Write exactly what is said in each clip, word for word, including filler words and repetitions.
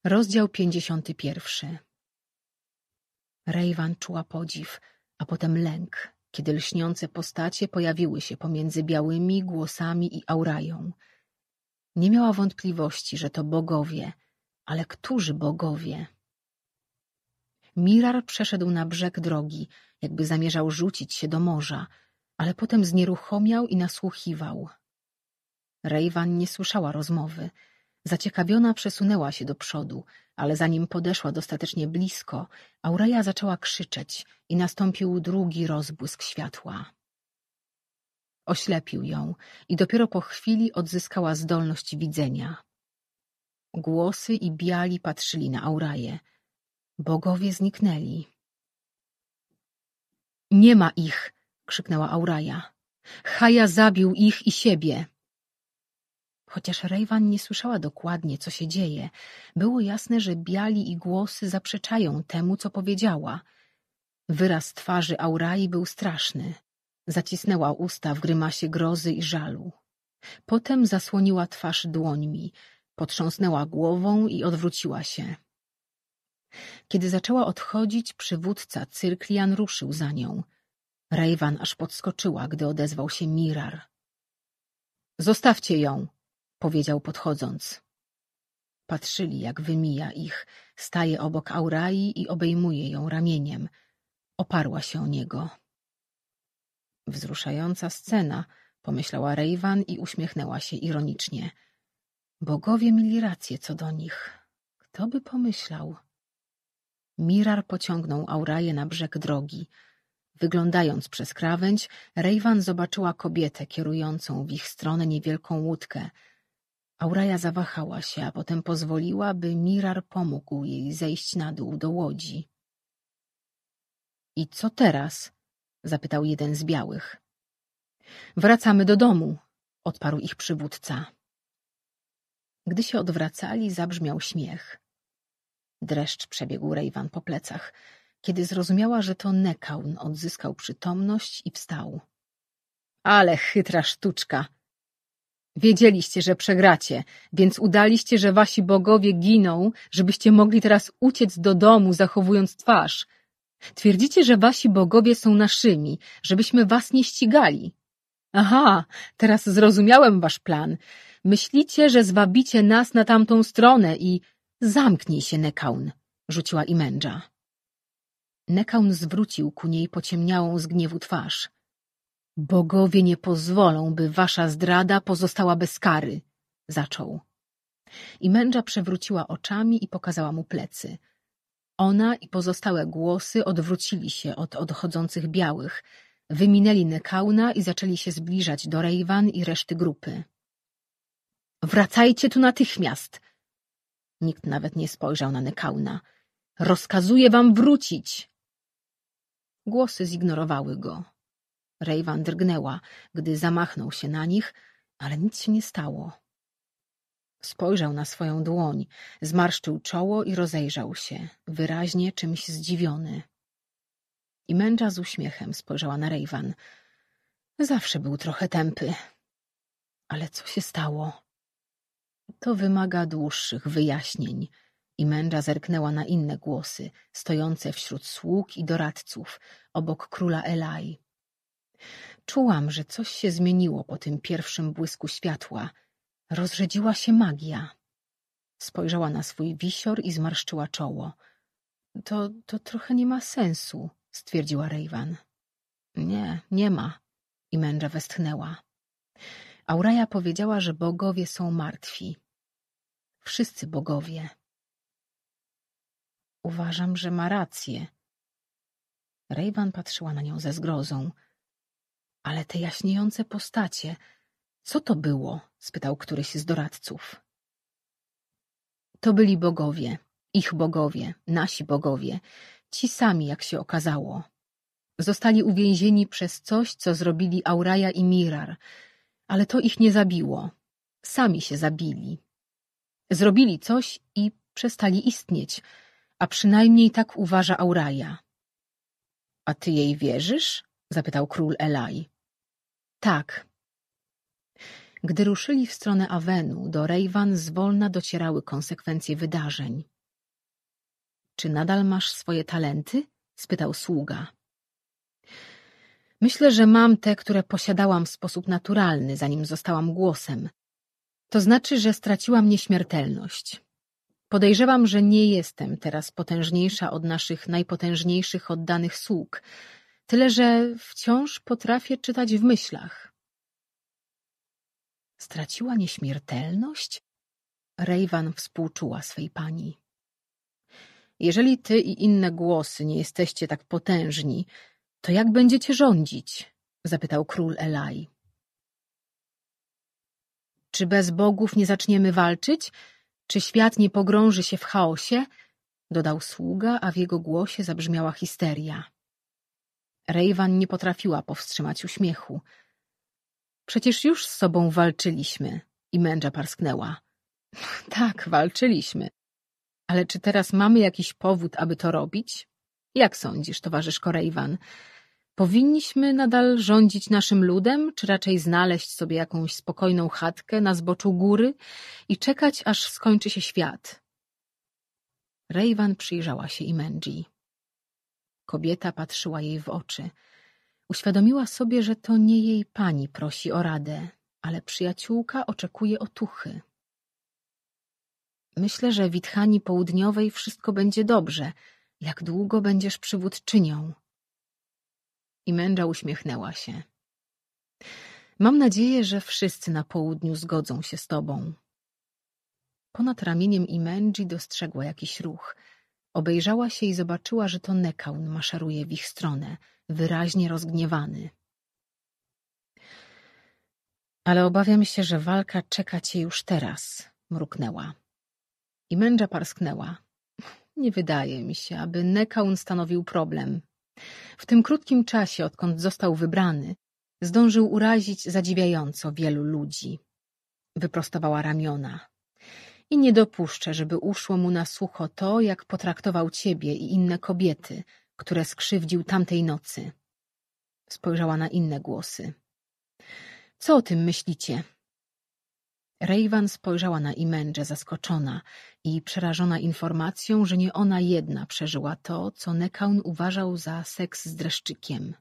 Rozdział pięćdziesiąty pierwszy. Rejwan czuła podziw, a potem lęk, kiedy lśniące postacie pojawiły się pomiędzy białymi głosami i Aurają. Nie miała wątpliwości, że to bogowie, ale którzy bogowie? Mirar przeszedł na brzeg drogi, jakby zamierzał rzucić się do morza, ale potem znieruchomiał i nasłuchiwał. Rejwan nie słyszała rozmowy. Zaciekawiona przesunęła się do przodu, ale zanim podeszła dostatecznie blisko, Auraja zaczęła krzyczeć i nastąpił drugi rozbłysk światła. Oślepił ją i dopiero po chwili odzyskała zdolność widzenia. Głosy i biali patrzyli na Auraję. Bogowie zniknęli. — Nie ma ich! — krzyknęła Auraja. — Haja zabił ich i siebie! Chociaż Rejwan nie słyszała dokładnie, co się dzieje, było jasne, że biali i głosy zaprzeczają temu, co powiedziała. Wyraz twarzy Aurai był straszny. Zacisnęła usta w grymasie grozy i żalu. Potem zasłoniła twarz dłońmi, potrząsnęła głową i odwróciła się. Kiedy zaczęła odchodzić, przywódca Cyrklian ruszył za nią. Rejwan aż podskoczyła, gdy odezwał się Mirar. — Zostawcie ją! — powiedział podchodząc. Patrzyli, jak wymija ich, staje obok Aurai i obejmuje ją ramieniem. Oparła się o niego. Wzruszająca scena, pomyślała Rejwan i uśmiechnęła się ironicznie. Bogowie mieli rację co do nich. Kto by pomyślał? Mirar pociągnął Auraję na brzeg drogi. Wyglądając przez krawędź, Rejwan zobaczyła kobietę kierującą w ich stronę niewielką łódkę. Auraja zawahała się, a potem pozwoliła, by Mirar pomógł jej zejść na dół do łodzi. — I co teraz? — zapytał jeden z białych. — Wracamy do domu — odparł ich przywódca. Gdy się odwracali, zabrzmiał śmiech. Dreszcz przebiegł Rejwan po plecach, kiedy zrozumiała, że to Nekaun odzyskał przytomność i wstał. — Ale chytra sztuczka! Wiedzieliście, że przegracie, więc udaliście, że wasi bogowie giną, żebyście mogli teraz uciec do domu, zachowując twarz. Twierdzicie, że wasi bogowie są naszymi, żebyśmy was nie ścigali. Aha, teraz zrozumiałem wasz plan. Myślicie, że zwabicie nas na tamtą stronę i... Zamknij się, Nekaun, rzuciła Imendża. Nekaun zwrócił ku niej pociemniałą z gniewu twarz. Bogowie nie pozwolą, by wasza zdrada pozostała bez kary, zaczął. Imendża przewróciła oczami i pokazała mu plecy. Ona i pozostałe głosy odwrócili się od odchodzących białych, wyminęli Nekauna i zaczęli się zbliżać do Rejwan i reszty grupy. Wracajcie tu natychmiast! Nikt nawet nie spojrzał na Nekauna. Rozkazuję wam wrócić! Głosy zignorowały go. Rejwan drgnęła, gdy zamachnął się na nich, ale nic się nie stało. Spojrzał na swoją dłoń, zmarszczył czoło i rozejrzał się, wyraźnie czymś zdziwiony. Imendża z uśmiechem spojrzała na Rejwan. Zawsze był trochę tępy. Ale co się stało? To wymaga dłuższych wyjaśnień. Imendża zerknęła na inne głosy, stojące wśród sług i doradców, obok króla Elai. Czułam, że coś się zmieniło po tym pierwszym błysku światła. Rozrzedziła się magia. Spojrzała na swój wisior i zmarszczyła czoło. To, to trochę nie ma sensu, stwierdziła Rejwan. Nie, nie ma. Imendża westchnęła. Auraja powiedziała, że bogowie są martwi. Wszyscy bogowie. Uważam, że ma rację. Rejwan patrzyła na nią ze zgrozą. Ale te jaśniejące postacie... Co to było? Spytał któryś z doradców. To byli bogowie, ich bogowie, nasi bogowie, ci sami, jak się okazało. Zostali uwięzieni przez coś, co zrobili Auraja i Mirar, ale to ich nie zabiło. Sami się zabili. Zrobili coś i przestali istnieć, a przynajmniej tak uważa Auraja. A ty jej wierzysz? Zapytał król Elai. Tak. Gdy ruszyli w stronę Awenu, do Rejwan zwolna docierały konsekwencje wydarzeń. Czy nadal masz swoje talenty? Spytał sługa. Myślę, że mam te, które posiadałam w sposób naturalny, zanim zostałam głosem. To znaczy, że straciłam nieśmiertelność. Podejrzewam, że nie jestem teraz potężniejsza od naszych najpotężniejszych oddanych sług, tyle że wciąż potrafię czytać w myślach. Straciła nieśmiertelność? Rejwan współczuła swej pani. Jeżeli ty i inne głosy nie jesteście tak potężni, to jak będziecie rządzić? Zapytał król Elai. Czy bez bogów nie zaczniemy walczyć? Czy świat nie pogrąży się w chaosie? Dodał sługa, a w jego głosie zabrzmiała histeria. Rejwan nie potrafiła powstrzymać uśmiechu. Przecież już z sobą walczyliśmy. I Mędża parsknęła. Tak, walczyliśmy. Ale czy teraz mamy jakiś powód, aby to robić? Jak sądzisz, towarzyszko Rejwan? Powinniśmy nadal rządzić naszym ludem, czy raczej znaleźć sobie jakąś spokojną chatkę na zboczu góry i czekać, aż skończy się świat? Rejwan przyjrzała się Imendzi. Kobieta patrzyła jej w oczy. Uświadomiła sobie, że to nie jej pani prosi o radę, ale przyjaciółka oczekuje otuchy. Myślę, że w Ithani Południowej wszystko będzie dobrze. Jak długo będziesz przywódczynią? Imendża uśmiechnęła się. Mam nadzieję, że wszyscy na południu zgodzą się z tobą. Ponad ramieniem Imendzi dostrzegła jakiś ruch. Obejrzała się i zobaczyła, że to Nekaun maszeruje w ich stronę, wyraźnie rozgniewany. Ale obawiam się, że walka czeka cię już teraz, mruknęła. Imendża parsknęła. Nie wydaje mi się, aby Nekaun stanowił problem. W tym krótkim czasie, odkąd został wybrany, zdążył urazić zadziwiająco wielu ludzi. Wyprostowała ramiona. I nie dopuszczę, żeby uszło mu na sucho to, jak potraktował ciebie i inne kobiety, które skrzywdził tamtej nocy. Spojrzała na inne głosy. Co o tym myślicie? Rejwan spojrzała na Imendżę zaskoczona i przerażona informacją, że nie ona jedna przeżyła to, co Nekaun uważał za seks z dreszczykiem.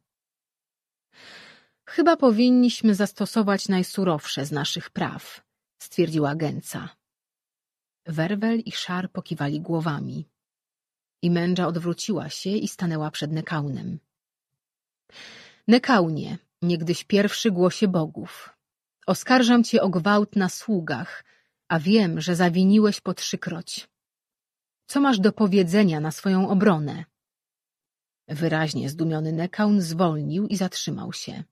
Chyba powinniśmy zastosować najsurowsze z naszych praw, stwierdziła Gęca. Werwel i Szar pokiwali głowami. Imendża odwróciła się i stanęła przed Nekaunem. Nekaunie, niegdyś pierwszy głosie bogów, oskarżam cię o gwałt na sługach, a wiem, że zawiniłeś po trzykroć. Co masz do powiedzenia na swoją obronę? Wyraźnie zdumiony Nekaun zwolnił i zatrzymał się.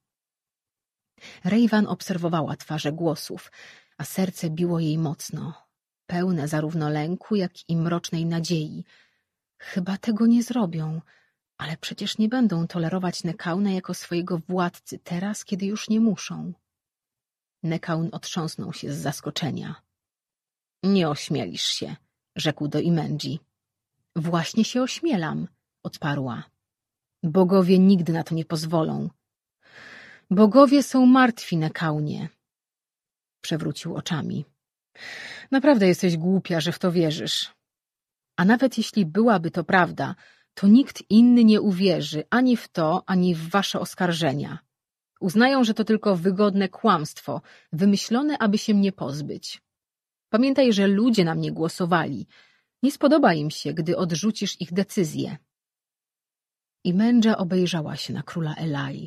Rejwan obserwowała twarze głosów, a serce biło jej mocno, pełne zarówno lęku, jak i mrocznej nadziei. Chyba tego nie zrobią, ale przecież nie będą tolerować Nekauna jako swojego władcy teraz, kiedy już nie muszą. Nekaun otrząsnął się z zaskoczenia. Nie ośmielisz się, rzekł do Imendzi. Właśnie się ośmielam, odparła. Bogowie nigdy na to nie pozwolą. Bogowie są martwi, Nekaunie. Przewrócił oczami. Naprawdę jesteś głupia, że w to wierzysz. A nawet jeśli byłaby to prawda, to nikt inny nie uwierzy ani w to, ani w wasze oskarżenia. Uznają, że to tylko wygodne kłamstwo, wymyślone, aby się mnie pozbyć. Pamiętaj, że ludzie na mnie głosowali. Nie spodoba im się, gdy odrzucisz ich decyzję. Imendża obejrzała się na króla Elai.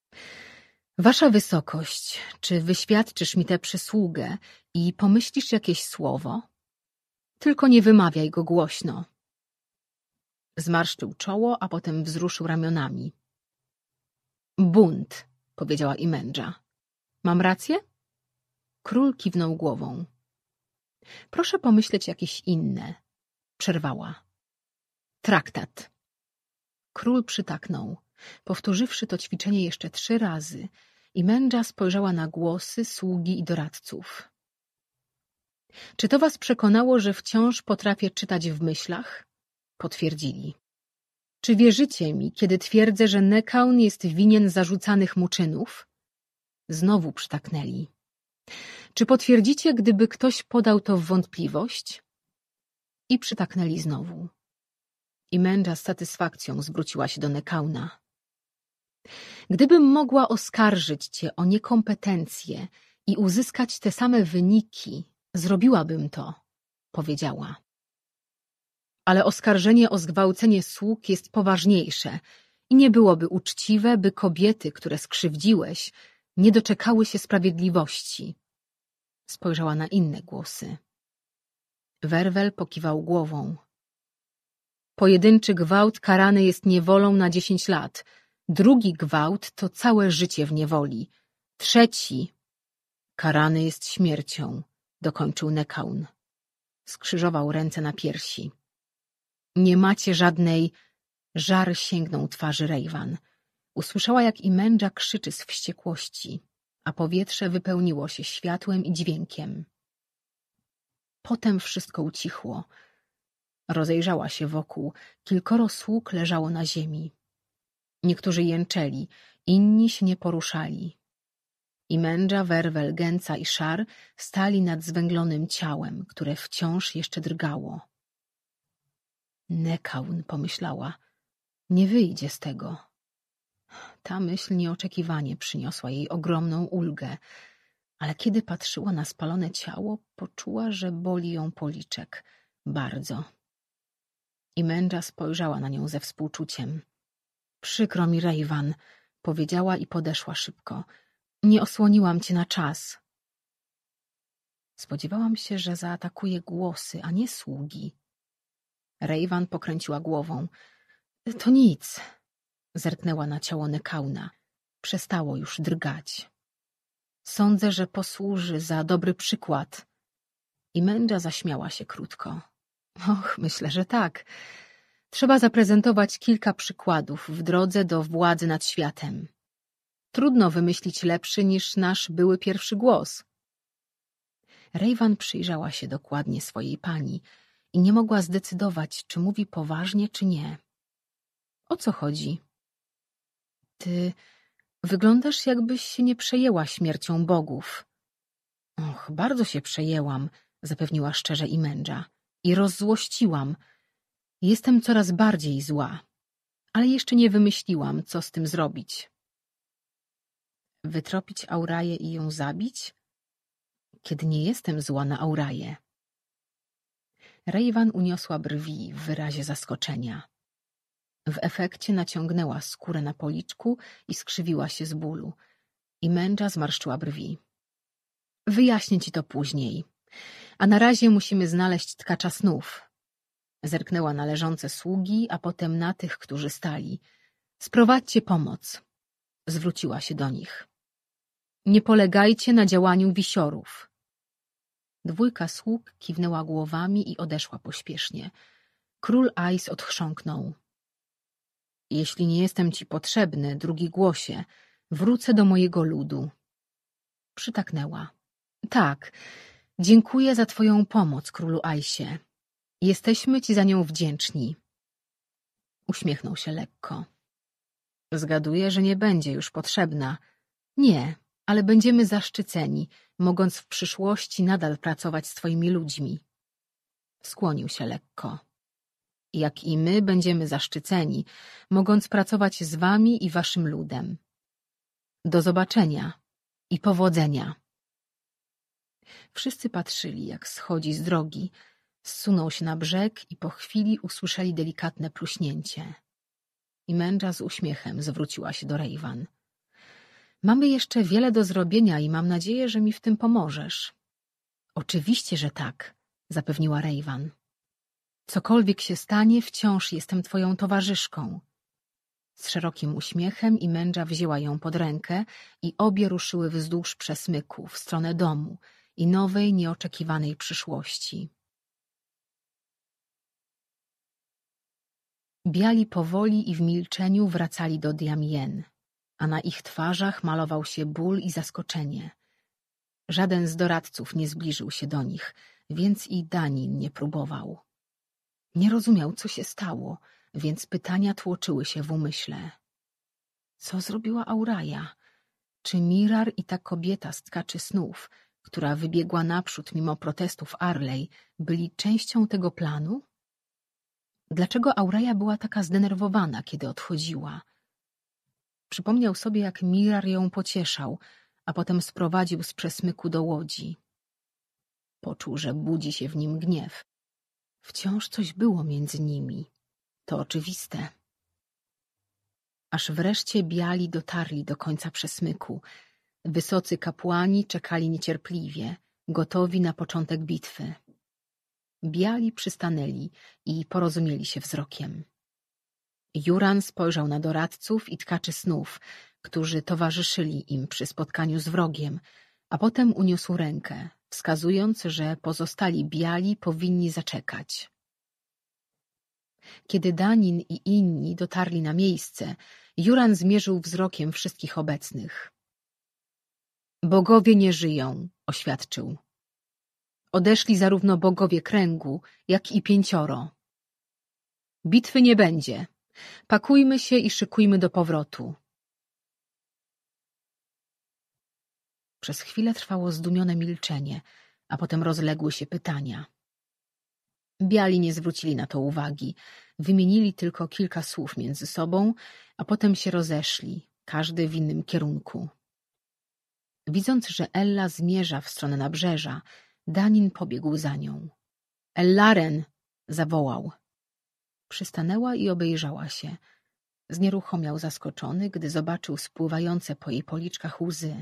Wasza wysokość, czy wyświadczysz mi tę przysługę i pomyślisz jakieś słowo? Tylko nie wymawiaj go głośno. Zmarszczył czoło, a potem wzruszył ramionami. Bunt, powiedziała Imendża. Mam rację? Król kiwnął głową. Proszę pomyśleć jakieś inne, przerwała. Traktat. Król przytaknął. Powtórzywszy to ćwiczenie jeszcze trzy razy, Imendża spojrzała na głosy, sługi i doradców. Czy to was przekonało, że wciąż potrafię czytać w myślach? Potwierdzili. Czy wierzycie mi, kiedy twierdzę, że Nekaun jest winien zarzucanych mu czynów? Znowu przytaknęli. Czy potwierdzicie, gdyby ktoś podał to w wątpliwość? I przytaknęli znowu. Imendża z satysfakcją zwróciła się do Nekauna. Gdybym mogła oskarżyć cię o niekompetencję i uzyskać te same wyniki, zrobiłabym to, powiedziała. Ale oskarżenie o zgwałcenie sług jest poważniejsze i nie byłoby uczciwe, by kobiety, które skrzywdziłeś, nie doczekały się sprawiedliwości. Spojrzała na inne głosy. Werwel pokiwał głową. Pojedynczy gwałt karany jest niewolą na dziesięć lat. Drugi gwałt to całe życie w niewoli. Trzeci karany jest śmiercią, dokończył Nekaun. Skrzyżował ręce na piersi. Nie macie żadnej... Żar sięgnął twarzy Rejwan. Usłyszała, jak Imendża krzyczy z wściekłości, a powietrze wypełniło się światłem i dźwiękiem. Potem wszystko ucichło. Rozejrzała się wokół. Kilkoro sług leżało na ziemi. Niektórzy jęczeli, inni się nie poruszali. Imendża, Werwel, Gęca i Szar stali nad zwęglonym ciałem, które wciąż jeszcze drgało. Nekaun, pomyślała, nie wyjdzie z tego. Ta myśl nieoczekiwanie przyniosła jej ogromną ulgę, ale kiedy patrzyła na spalone ciało, poczuła, że boli ją policzek. Bardzo. Imendża spojrzała na nią ze współczuciem. Przykro mi, Rejwan, powiedziała i podeszła szybko. Nie osłoniłam cię na czas. Spodziewałam się, że zaatakuje głosy, a nie sługi. Rejwan pokręciła głową. To nic. Zerknęła na ciało Nekauna. Przestało już drgać. Sądzę, że posłuży za dobry przykład. Imendża zaśmiała się krótko. Och, myślę, że tak. Trzeba zaprezentować kilka przykładów w drodze do władzy nad światem. Trudno wymyślić lepszy niż nasz były pierwszy głos. Rejwan przyjrzała się dokładnie swojej pani i nie mogła zdecydować, czy mówi poważnie, czy nie. O co chodzi? Ty wyglądasz, jakbyś się nie przejęła śmiercią bogów. Och, bardzo się przejęłam, zapewniła szczerze Imendża. I rozzłościłam. Jestem coraz bardziej zła, ale jeszcze nie wymyśliłam, co z tym zrobić. Wytropić Auraję i ją zabić? Kiedy nie jestem zła na Auraję. Rejwan uniosła brwi w wyrazie zaskoczenia. W efekcie naciągnęła skórę na policzku i skrzywiła się z bólu. Imendża zmarszczyła brwi. Wyjaśnię ci to później. A na razie musimy znaleźć tkacza snów. Zerknęła na leżące sługi, a potem na tych, którzy stali. Sprowadźcie pomoc. Zwróciła się do nich. Nie polegajcie na działaniu wisiorów. Dwójka sług kiwnęła głowami i odeszła pośpiesznie. Król Ais odchrząknął. Jeśli nie jestem ci potrzebny, drugi głosie, wrócę do mojego ludu. Przytaknęła. Tak, dziękuję za twoją pomoc, królu Aisie. Jesteśmy ci za nią wdzięczni. Uśmiechnął się lekko. Zgaduję, że nie będzie już potrzebna. Nie, ale będziemy zaszczyceni, mogąc w przyszłości nadal pracować z twoimi ludźmi. Skłonił się lekko. Jak i my będziemy zaszczyceni, mogąc pracować z wami i waszym ludem. Do zobaczenia i powodzenia. Wszyscy patrzyli, jak schodzi z drogi, zsunął się na brzeg i po chwili usłyszeli delikatne pluśnięcie. Imendża z uśmiechem zwróciła się do Rejwan. Mamy jeszcze wiele do zrobienia i mam nadzieję, że mi w tym pomożesz. Oczywiście, że tak, zapewniła Rejwan. Cokolwiek się stanie, wciąż jestem twoją towarzyszką. Z szerokim uśmiechem Imendża wzięła ją pod rękę i obie ruszyły wzdłuż przesmyku w stronę domu i nowej, nieoczekiwanej przyszłości. Biali powoli i w milczeniu wracali do Diamien, a na ich twarzach malował się ból i zaskoczenie. Żaden z doradców nie zbliżył się do nich, więc i Danin nie próbował. Nie rozumiał, co się stało, więc pytania tłoczyły się w umyśle. Co zrobiła Auraja? Czy Mirar i ta kobieta z tkaczy snów, która wybiegła naprzód mimo protestów Arley, byli częścią tego planu? Dlaczego Auraja była taka zdenerwowana, kiedy odchodziła? Przypomniał sobie, jak Mirar ją pocieszał, a potem sprowadził z przesmyku do łodzi. Poczuł, że budzi się w nim gniew. Wciąż coś było między nimi. To oczywiste. Aż wreszcie biali dotarli do końca przesmyku. Wysocy kapłani czekali niecierpliwie, gotowi na początek bitwy. Biali przystanęli i porozumieli się wzrokiem. Juran spojrzał na doradców i tkaczy snów, którzy towarzyszyli im przy spotkaniu z wrogiem, a potem uniósł rękę, wskazując, że pozostali biali powinni zaczekać. Kiedy Danin i inni dotarli na miejsce, Juran zmierzył wzrokiem wszystkich obecnych. Bogowie nie żyją, oświadczył. Odeszli zarówno bogowie kręgu, jak i pięcioro. Bitwy nie będzie. Pakujmy się i szykujmy do powrotu. Przez chwilę trwało zdumione milczenie, a potem rozległy się pytania. Biali nie zwrócili na to uwagi, wymienili tylko kilka słów między sobą, a potem się rozeszli, każdy w innym kierunku. Widząc, że Ella zmierza w stronę nabrzeża, Danin pobiegł za nią. — Ellaren! — zawołał. Przystanęła i obejrzała się. Znieruchomiał zaskoczony, gdy zobaczył spływające po jej policzkach łzy.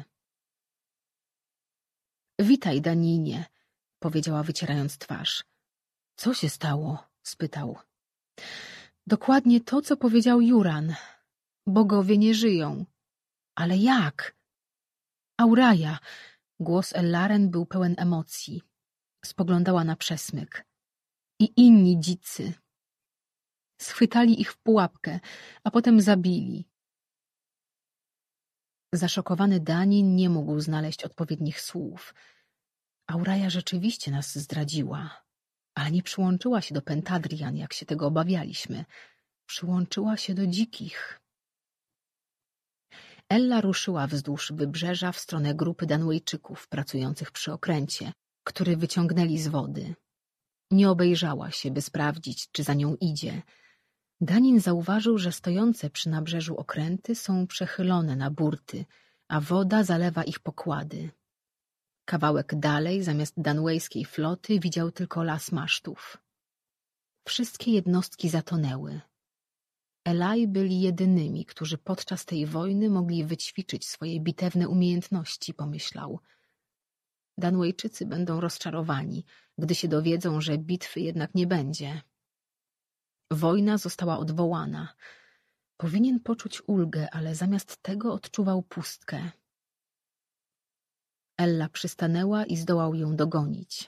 — Witaj, Daninie — powiedziała, wycierając twarz. — Co się stało? — spytał. — Dokładnie to, co powiedział Juran. Bogowie nie żyją. — Ale jak? — Auraja! Głos Ellaren był pełen emocji. Spoglądała na przesmyk. I inni dzicy. Schwytali ich w pułapkę, a potem zabili. Zaszokowany Danin nie mógł znaleźć odpowiednich słów. Auraja rzeczywiście nas zdradziła, ale nie przyłączyła się do Pentadrian, jak się tego obawialiśmy. Przyłączyła się do dzikich. Ella ruszyła wzdłuż wybrzeża w stronę grupy Danwejczyków pracujących przy okręcie, który wyciągnęli z wody. Nie obejrzała się, by sprawdzić, czy za nią idzie. Danin zauważył, że stojące przy nabrzeżu okręty są przechylone na burty, a woda zalewa ich pokłady. Kawałek dalej, zamiast danwejskiej floty, widział tylko las masztów. Wszystkie jednostki zatonęły. Elai byli jedynymi, którzy podczas tej wojny mogli wyćwiczyć swoje bitewne umiejętności, pomyślał. Danwejczycy będą rozczarowani, gdy się dowiedzą, że bitwy jednak nie będzie. Wojna została odwołana. Powinien poczuć ulgę, ale zamiast tego odczuwał pustkę. Ella przystanęła i zdołał ją dogonić.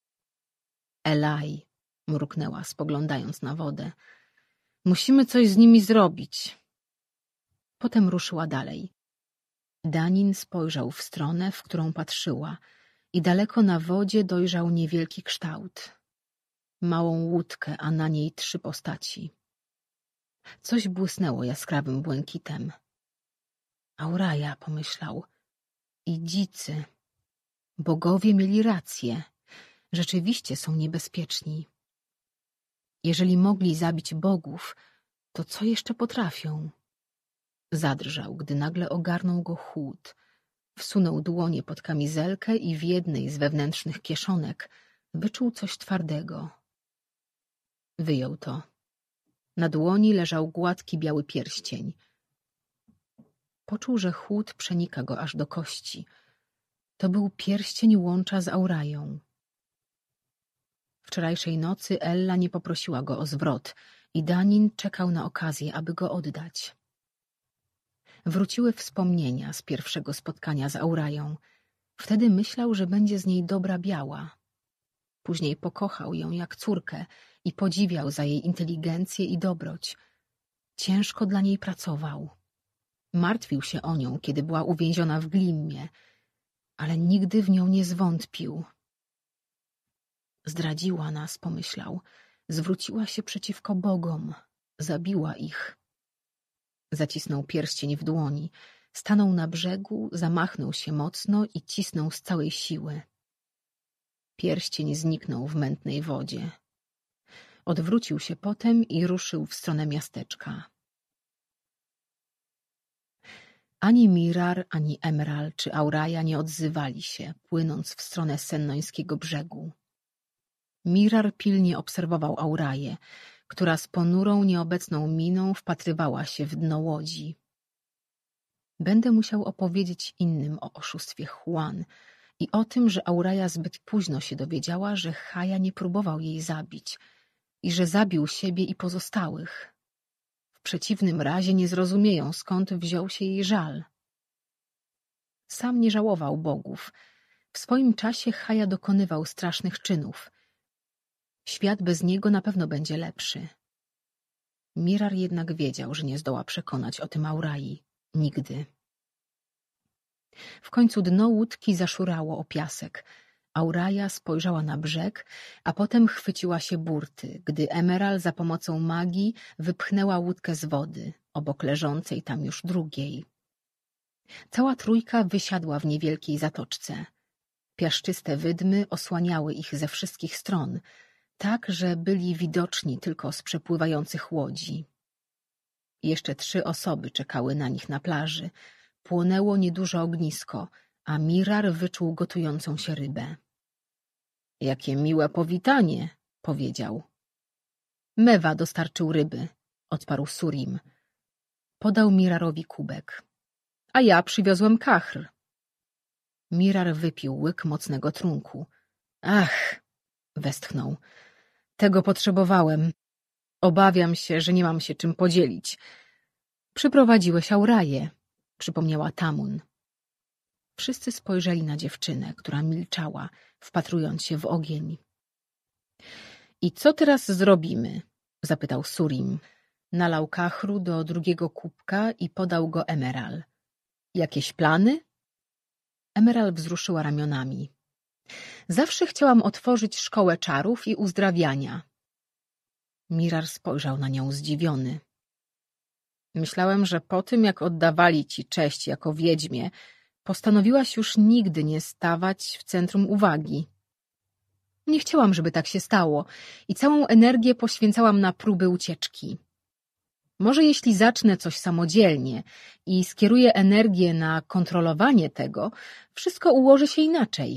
Elai, mruknęła, spoglądając na wodę. Musimy coś z nimi zrobić. Potem ruszyła dalej. Danin spojrzał w stronę, w którą patrzyła, i daleko na wodzie dojrzał niewielki kształt. Małą łódkę, a na niej trzy postaci. Coś błysnęło jaskrawym błękitem. Auraja, pomyślał. I dzicy. Bogowie mieli rację. Rzeczywiście są niebezpieczni. Jeżeli mogli zabić bogów, to co jeszcze potrafią? Zadrżał, gdy nagle ogarnął go chłód. Wsunął dłonie pod kamizelkę i w jednej z wewnętrznych kieszonek wyczuł coś twardego. Wyjął to. Na dłoni leżał gładki biały pierścień. Poczuł, że chłód przenika go aż do kości. To był pierścień łącza z Aurają. Wczorajszej nocy Ella nie poprosiła go o zwrot i Danin czekał na okazję, aby go oddać. Wróciły wspomnienia z pierwszego spotkania z Aurają. Wtedy myślał, że będzie z niej dobra biała. Później pokochał ją jak córkę i podziwiał za jej inteligencję i dobroć. Ciężko dla niej pracował. Martwił się o nią, kiedy była uwięziona w Glimmie, ale nigdy w nią nie zwątpił. Zdradziła nas, pomyślał. Zwróciła się przeciwko bogom. Zabiła ich. Zacisnął pierścień w dłoni. Stanął na brzegu, zamachnął się mocno i cisnął z całej siły. Pierścień zniknął w mętnej wodzie. Odwrócił się potem i ruszył w stronę miasteczka. Ani Mirar, ani Emerald czy Auraja nie odzywali się, płynąc w stronę sennońskiego brzegu. Mirar pilnie obserwował Auraję, która z ponurą, nieobecną miną wpatrywała się w dno łodzi. Będę musiał opowiedzieć innym o oszustwie Juan i o tym, że Auraja zbyt późno się dowiedziała, że Chaja nie próbował jej zabić i że zabił siebie i pozostałych. W przeciwnym razie nie zrozumieją, skąd wziął się jej żal. Sam nie żałował bogów. W swoim czasie Chaja dokonywał strasznych czynów. Świat bez niego na pewno będzie lepszy. Mirar jednak wiedział, że nie zdoła przekonać o tym Aurai. Nigdy. W końcu dno łódki zaszurało o piasek. Auraja spojrzała na brzeg, a potem chwyciła się burty, gdy Emerald za pomocą magii wypchnęła łódkę z wody, obok leżącej tam już drugiej. Cała trójka wysiadła w niewielkiej zatoczce. Piaszczyste wydmy osłaniały ich ze wszystkich stron, tak, że byli widoczni tylko z przepływających łodzi. Jeszcze trzy osoby czekały na nich na plaży. Płonęło nieduże ognisko, a Mirar wyczuł gotującą się rybę. — Jakie miłe powitanie! — powiedział. — Mewa dostarczył ryby — odparł Surim. Podał Mirarowi kubek. — A ja przywiozłem kachr. Mirar wypił łyk mocnego trunku. — Ach! — westchnął. — Tego potrzebowałem. Obawiam się, że nie mam się czym podzielić. — Przyprowadziłeś Auraję — przypomniała Tamun. Wszyscy spojrzeli na dziewczynę, która milczała, wpatrując się w ogień. — I co teraz zrobimy? — zapytał Surim. Nalał kachru do drugiego kubka i podał go Emerald. — Jakieś plany? Emerald wzruszyła ramionami. — Zawsze chciałam otworzyć szkołę czarów i uzdrawiania. Mirar spojrzał na nią zdziwiony. — Myślałem, że po tym, jak oddawali ci cześć jako wiedźmie, postanowiłaś już nigdy nie stawać w centrum uwagi. Nie chciałam, żeby tak się stało i całą energię poświęcałam na próby ucieczki. Może jeśli zacznę coś samodzielnie i skieruję energię na kontrolowanie tego, wszystko ułoży się inaczej.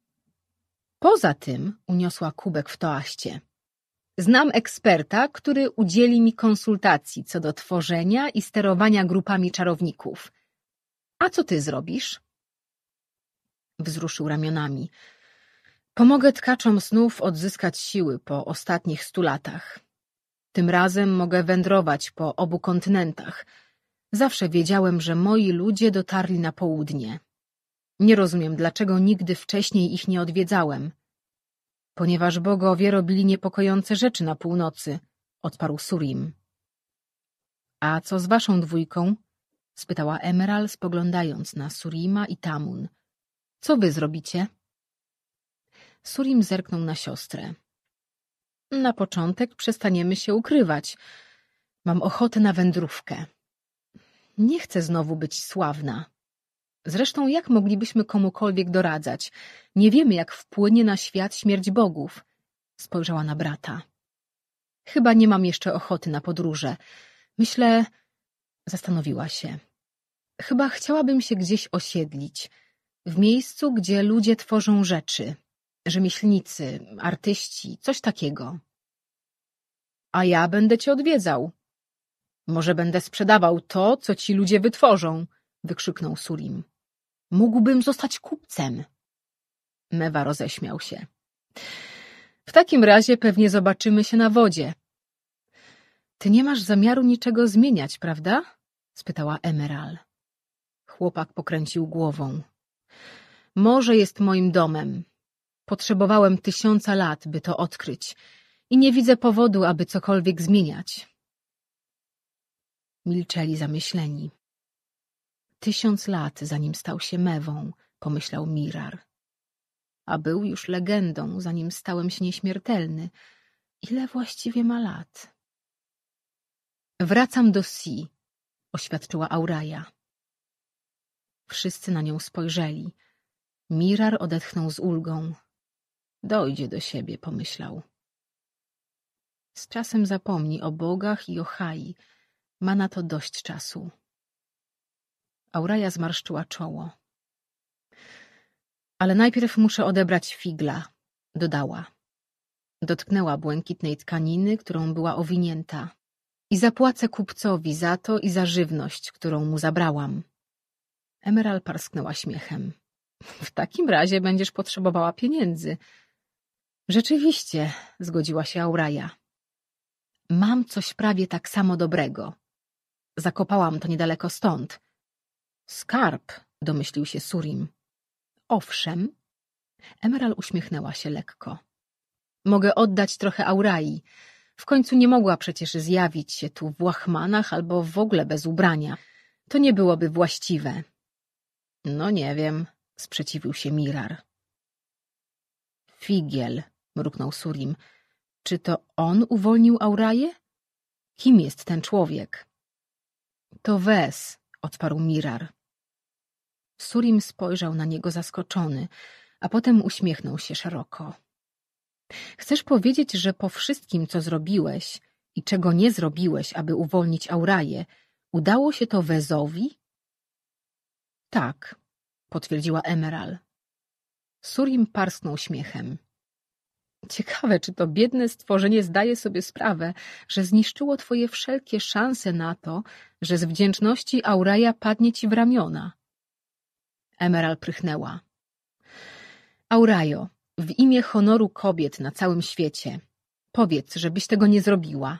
Poza tym, uniosła kubek w toaście, znam eksperta, który udzieli mi konsultacji co do tworzenia i sterowania grupami czarowników. A co ty zrobisz? Wzruszył ramionami. Pomogę tkaczom snów odzyskać siły po ostatnich stu latach. Tym razem mogę wędrować po obu kontynentach. Zawsze wiedziałem, że moi ludzie dotarli na południe. Nie rozumiem, dlaczego nigdy wcześniej ich nie odwiedzałem. Ponieważ bogowie robili niepokojące rzeczy na północy, odparł Surim. A co z waszą dwójką? Spytała Emerald, spoglądając na Surima i Tamun. Co wy zrobicie? Surim zerknął na siostrę. Na początek przestaniemy się ukrywać. Mam ochotę na wędrówkę. Nie chcę znowu być sławna. Zresztą jak moglibyśmy komukolwiek doradzać? Nie wiemy, jak wpłynie na świat śmierć bogów. Spojrzała na brata. Chyba nie mam jeszcze ochoty na podróże. Myślę... Zastanowiła się. Chyba chciałabym się gdzieś osiedlić. W miejscu, gdzie ludzie tworzą rzeczy. Rzemieślnicy, artyści, coś takiego. A ja będę cię odwiedzał. Może będę sprzedawał to, co ci ludzie wytworzą, wykrzyknął Surim. Mógłbym zostać kupcem. Mewa roześmiał się. W takim razie pewnie zobaczymy się na wodzie. Ty nie masz zamiaru niczego zmieniać, prawda? Spytała Emerald. Chłopak pokręcił głową. Morze jest moim domem. Potrzebowałem tysiąca lat, by to odkryć i nie widzę powodu, aby cokolwiek zmieniać. Milczeli zamyśleni. Tysiąc lat, zanim stał się Mewą, pomyślał Mirar. A był już legendą, zanim stałem się nieśmiertelny. Ile właściwie ma lat? Wracam do Si, oświadczyła Auraja. Wszyscy na nią spojrzeli. Mirar odetchnął z ulgą. Dojdzie do siebie, pomyślał. Z czasem zapomni o bogach i o Chai. Ma na to dość czasu. Auraja zmarszczyła czoło. Ale najpierw muszę odebrać figla, dodała. Dotknęła błękitnej tkaniny, którą była owinięta. I zapłacę kupcowi za to i za żywność, którą mu zabrałam. Emerald parsknęła śmiechem. W takim razie będziesz potrzebowała pieniędzy. Rzeczywiście, zgodziła się Auraja. Mam coś prawie tak samo dobrego. Zakopałam to niedaleko stąd. Skarb, domyślił się Surim. Owszem. Emerald uśmiechnęła się lekko. Mogę oddać trochę Aurai. W końcu nie mogła przecież zjawić się tu w łachmanach albo w ogóle bez ubrania. To nie byłoby właściwe. No nie wiem, sprzeciwił się Mirar. Figiel, mruknął Surim. Czy to on uwolnił Auraję? Kim jest ten człowiek? To Wes, odparł Mirar. Surim spojrzał na niego zaskoczony, a potem uśmiechnął się szeroko. Chcesz powiedzieć, że po wszystkim, co zrobiłeś i czego nie zrobiłeś, aby uwolnić Auraję, udało się to Wezowi? Tak, potwierdziła Emerald. Surim parsknął śmiechem. Ciekawe, czy to biedne stworzenie zdaje sobie sprawę, że zniszczyło twoje wszelkie szanse na to, że z wdzięczności Auraja padnie ci w ramiona. Emerald prychnęła. Aurajo, w imię honoru kobiet na całym świecie, powiedz, żebyś tego nie zrobiła.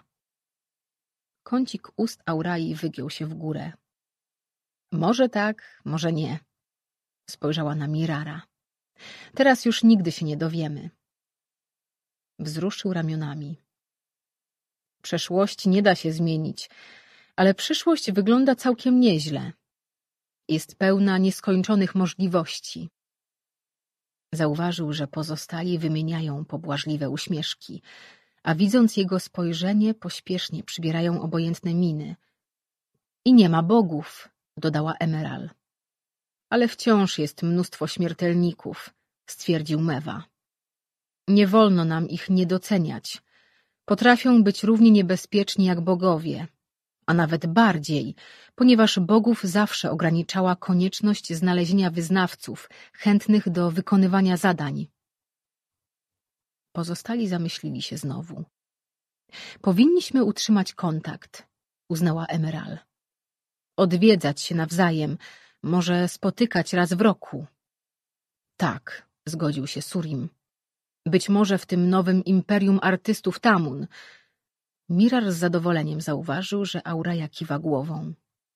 Kącik ust Aurai wygiął się w górę. Może tak, może nie. Spojrzała na Mirara. Teraz już nigdy się nie dowiemy. Wzruszył ramionami. Przeszłości nie da się zmienić, ale przyszłość wygląda całkiem nieźle. Jest pełna nieskończonych możliwości. Zauważył, że pozostali wymieniają pobłażliwe uśmieszki, a widząc jego spojrzenie, pośpiesznie przybierają obojętne miny. I nie ma bogów, dodała Emerald. Ale wciąż jest mnóstwo śmiertelników, stwierdził Mewa. Nie wolno nam ich nie doceniać. Potrafią być równie niebezpieczni jak bogowie, a nawet bardziej, ponieważ bogów zawsze ograniczała konieczność znalezienia wyznawców chętnych do wykonywania zadań. Pozostali zamyślili się znowu. Powinniśmy utrzymać kontakt, uznała Emerald. Odwiedzać się nawzajem, może spotykać raz w roku. Tak, zgodził się Surim. Być może w tym nowym imperium artystów Tamun. Mirar z zadowoleniem zauważył, że Auraja kiwa głową.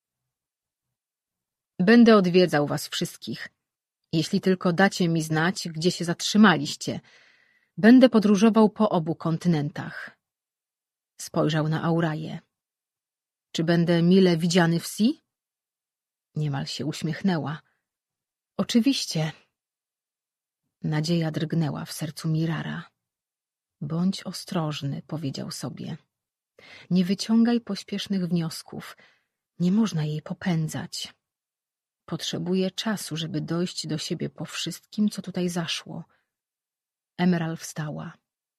Będę odwiedzał was wszystkich, jeśli tylko dacie mi znać, gdzie się zatrzymaliście. Będę podróżował po obu kontynentach. Spojrzał na Auraję. Czy będę mile widziany w Si? Niemal się uśmiechnęła. Oczywiście. Nadzieja drgnęła w sercu Mirara. Bądź ostrożny, powiedział sobie. Nie wyciągaj pośpiesznych wniosków. Nie można jej popędzać. Potrzebuje czasu, żeby dojść do siebie po wszystkim, co tutaj zaszło. Emerald wstała.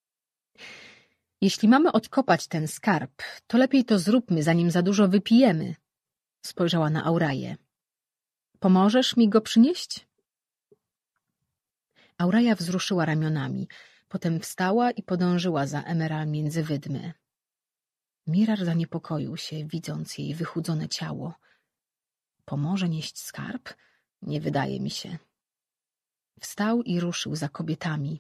Jeśli mamy odkopać ten skarb, to lepiej to zróbmy, zanim za dużo wypijemy. Spojrzała na Auraję. Pomożesz mi go przynieść? Auraja wzruszyła ramionami, potem wstała i podążyła za Emerald między wydmy. Mirar zaniepokoił się, widząc jej wychudzone ciało. Pomoże nieść skarb? Nie wydaje mi się. Wstał i ruszył za kobietami.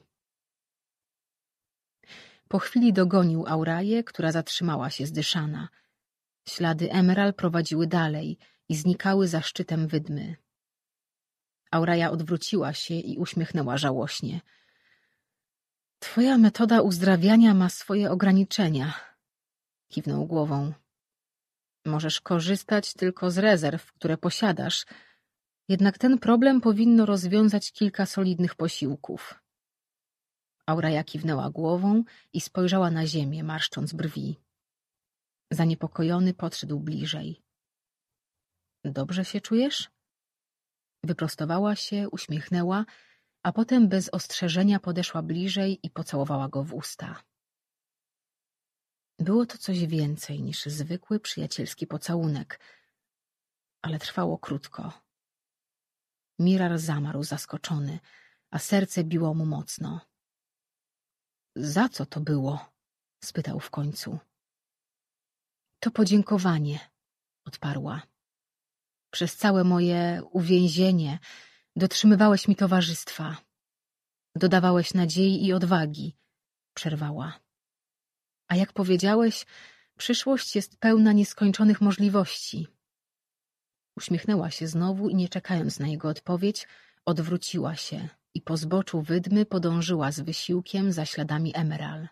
Po chwili dogonił Auraję, która zatrzymała się zdyszana. Ślady Emerald prowadziły dalej i znikały za szczytem wydmy. Auraja odwróciła się i uśmiechnęła żałośnie. Twoja metoda uzdrawiania ma swoje ograniczenia. Kiwnął głową. Możesz korzystać tylko z rezerw, które posiadasz, jednak ten problem powinno rozwiązać kilka solidnych posiłków. Auraja kiwnęła głową i spojrzała na ziemię, marszcząc brwi. Zaniepokojony podszedł bliżej. Dobrze się czujesz? Wyprostowała się, uśmiechnęła, a potem bez ostrzeżenia podeszła bliżej i pocałowała go w usta. Było to coś więcej niż zwykły przyjacielski pocałunek, ale trwało krótko. Mirar zamarł zaskoczony, a serce biło mu mocno. Za co to było? Spytał w końcu. To podziękowanie, odparła. Przez całe moje uwięzienie dotrzymywałeś mi towarzystwa. Dodawałeś nadziei i odwagi, przerwała. A jak powiedziałeś, przyszłość jest pełna nieskończonych możliwości. Uśmiechnęła się znowu i nie czekając na jego odpowiedź, odwróciła się i po zboczu wydmy podążyła z wysiłkiem za śladami Emerald.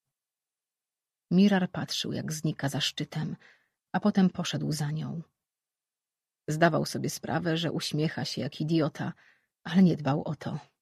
Mirar patrzył, jak znika za szczytem, a potem poszedł za nią. Zdawał sobie sprawę, że uśmiecha się jak idiota, ale nie dbał o to.